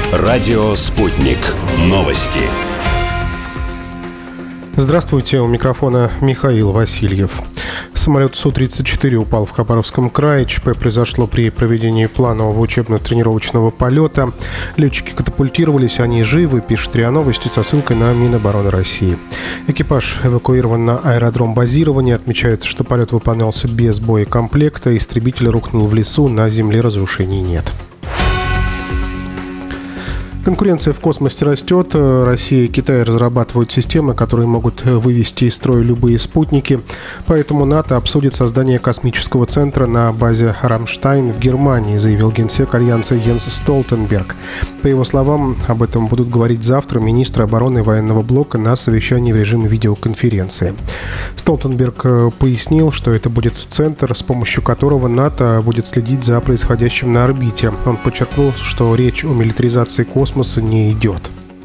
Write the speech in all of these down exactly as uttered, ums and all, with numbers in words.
Радио «Спутник». Новости. Здравствуйте, у микрофона Михаил Васильев. Самолет Су тридцать четыре упал в Хабаровском крае. ЧП произошло при проведении планового учебно-тренировочного полета. Летчики катапультировались, они живы, пишет РИА Новости со ссылкой на Минобороны России. Экипаж эвакуирован на аэродром базирования. Отмечается, что полет выполнялся без боекомплекта. Истребитель рухнул в лесу, на земле разрушений нет. Конкуренция в космосе растет. Россия и Китай разрабатывают системы, которые могут вывести из строя любые спутники. Поэтому НАТО обсудит создание космического центра на базе Рамштайн в Германии, заявил генсек Альянса Йенс Столтенберг. По его словам, об этом будут говорить завтра министры обороны и военного блока на совещании в режиме видеоконференции. Столтенберг пояснил, что это будет центр, с помощью которого НАТО будет следить за происходящим на орбите. Он подчеркнул, что речь о милитаризации космоса не идет.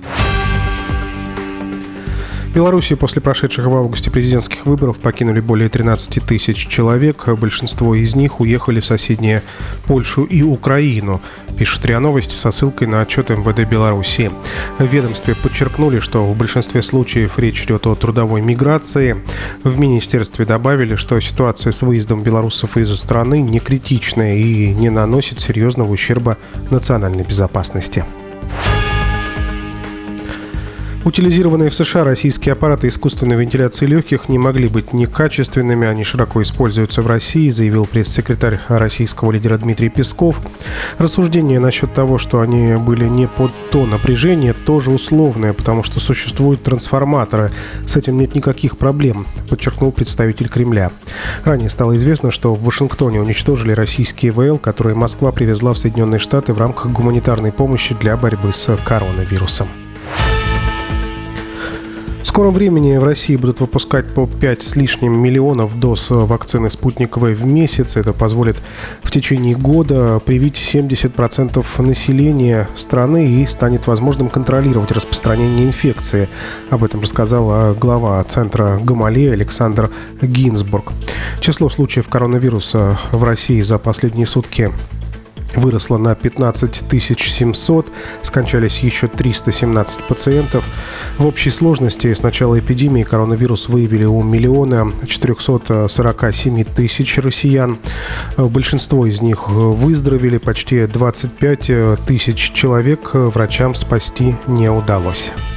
В Беларуси после прошедших в августе президентских выборов покинули более тринадцать тысяч человек. Большинство из них уехали в соседние Польшу и Украину, пишет РИА Новости со ссылкой на отчет эм вэ дэ Беларуси. В ведомстве подчеркнули, что в большинстве случаев речь идет о трудовой миграции. В министерстве добавили, что ситуация с выездом белорусов из страны не критичная и не наносит серьезного ущерба национальной безопасности. Утилизированные в США российские аппараты искусственной вентиляции легких не могли быть некачественными, они широко используются в России, заявил пресс-секретарь российского лидера Дмитрий Песков. Рассуждение насчет того, что они были не под то напряжение, тоже условное, потому что существуют трансформаторы. С этим нет никаких проблем, подчеркнул представитель Кремля. Ранее стало известно, что в Вашингтоне уничтожили российские вэ эл, которые Москва привезла в Соединенные Штаты в рамках гуманитарной помощи для борьбы с коронавирусом. В скором времени в России будут выпускать по пять с лишним миллионов доз вакцины спутниковой в месяц. Это позволит в течение года привить семьдесят процентов населения страны и станет возможным контролировать распространение инфекции. Об этом рассказал глава центра Гамалея Александр Гинзбург. Число случаев коронавируса в России за последние сутки выросло на пятнадцать тысяч семьсот, скончались еще триста семнадцать пациентов. В общей сложности с начала эпидемии коронавирус выявили у миллиона четырехсот сорока семь тысяч россиян. Большинство из них выздоровели, почти двадцать пять тысяч человек врачам спасти не удалось.